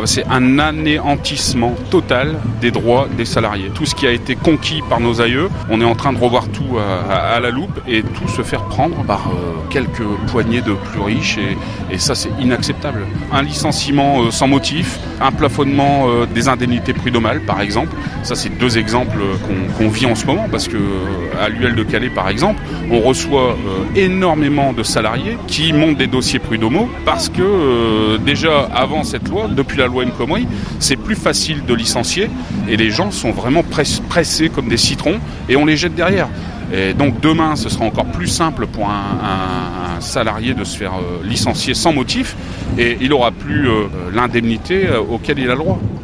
c'est un anéantissement total des droits des salariés. Tout ce qui a été conquis par nos aïeux, on est en train de revoir tout à la loupe et tout se faire prendre par quelques poignées de plus riches et ça c'est inacceptable. Un licenciement sans motif, un plafonnement des indemnités prud'homales par exemple, ça c'est deux exemples qu'on vit en ce moment parce que à l'UL de Calais par exemple, on reçoit énormément de salariés qui montent des dossiers prud'homaux parce que déjà avant cette loi, depuis la loi El Khomri, c'est plus facile de licencier et les gens sont vraiment pressés comme des citrons et on les jette derrière. Et donc demain, ce sera encore plus simple pour un salarié de se faire licencier sans motif et il n'aura plus l'indemnité auquel il a le droit.